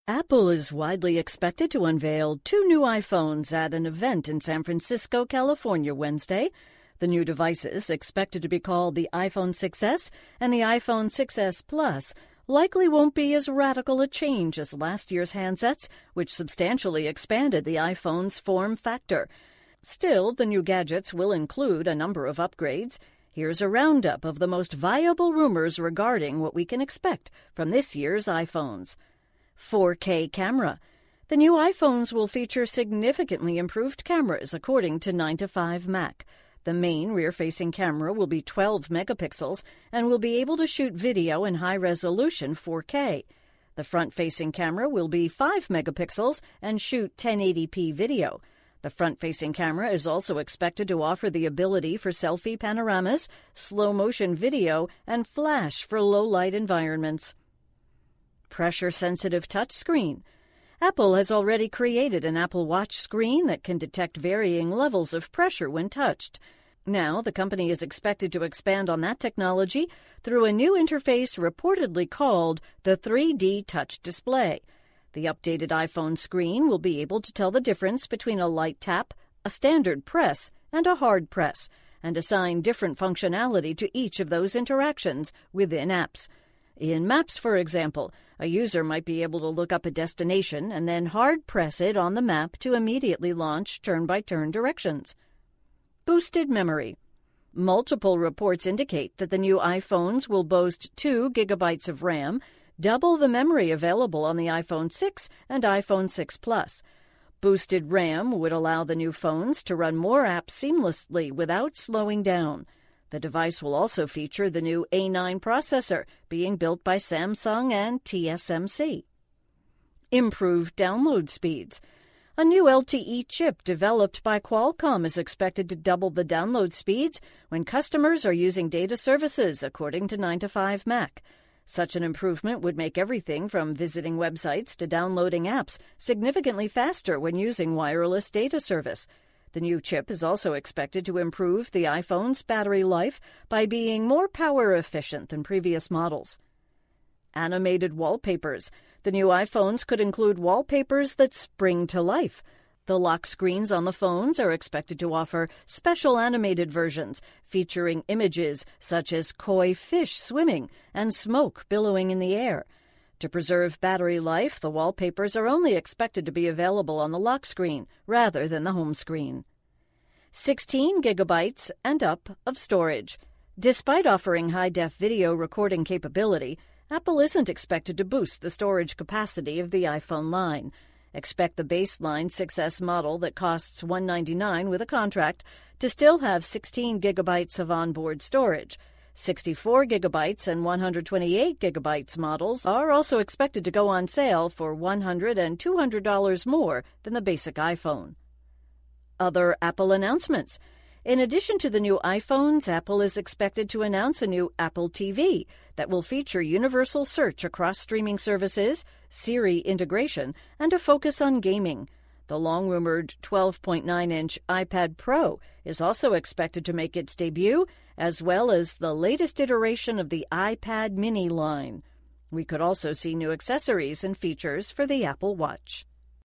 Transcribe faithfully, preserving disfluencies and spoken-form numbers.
Apple is widely expected to unveil two new iPhones at an event in San Francisco, California, Wednesday. The new devices, expected to be called the iPhone six S and the iPhone six S Plus, likely won't be as radical a change as last year's handsets, which substantially expanded the iPhone's form factor. Still, the new gadgets will include a number of upgrades. Here's a roundup of the most viable rumors regarding what we can expect from this year's iPhones. four K camera. The new iPhones will feature significantly improved cameras, according to nine to five Mac. The main rear-facing camera will be twelve megapixels and will be able to shoot video in high-resolution four K. The front-facing camera will be five megapixels and shoot ten eighty p video. The front-facing camera is also expected to offer the ability for selfie panoramas, slow-motion video, and flash for low-light environments. Pressure-sensitive touchscreen. Apple has already created an Apple Watch screen that can detect varying levels of pressure when touched. Now, the company is expected to expand on that technology through a new interface reportedly called the three D Touch Display. The updated iPhone screen will be able to tell the difference between a light tap, a standard press, and a hard press, and assign different functionality to each of those interactions within apps. In Maps, for example, a user might be able to look up a destination and then hard press it on the map to immediately launch turn-by-turn directions. Boosted memory. Multiple reports indicate that the new iPhones will boast two gigabytes of RAM, double the memory available on the iPhone six and iPhone six Plus. Boosted RAM would allow the new phones to run more apps seamlessly without slowing down. The device will also feature the new A nine processor being built by Samsung and T S M C. Improved download speeds. A new L T E chip developed by Qualcomm is expected to double the download speeds when customers are using data services, according to nine to five Mac. Such an improvement would make everything from visiting websites to downloading apps significantly faster when using wireless data service. The new chip is also expected to improve the iPhone's battery life by being more power efficient than previous models. Animated wallpapers. The new iPhones could include wallpapers that spring to life. The lock screens on the phones are expected to offer special animated versions featuring images such as koi fish swimming and smoke billowing in the air. To preserve battery life, the wallpapers are only expected to be available on the lock screen rather than the home screen. sixteen gigabytes and up of storage. Despite offering high-def video recording capability, Apple isn't expected to boost the storage capacity of the iPhone line. Expect the baseline six S model that costs one hundred ninety-nine dollars with a contract to still have sixteen gigabytes of onboard storage. sixty-four gigabytes and one hundred twenty-eight gigabytes models are also expected to go on sale for one hundred dollars and two hundred dollars more than the basic iPhone. Other Apple announcements. In addition to the new iPhones, Apple is expected to announce a new Apple T V that will feature universal search across streaming services, Siri integration, and a focus on gaming. The long-rumored twelve point nine inch iPad Pro is also expected to make its debut, as well as the latest iteration of the iPad mini line. We could also see new accessories and features for the Apple Watch.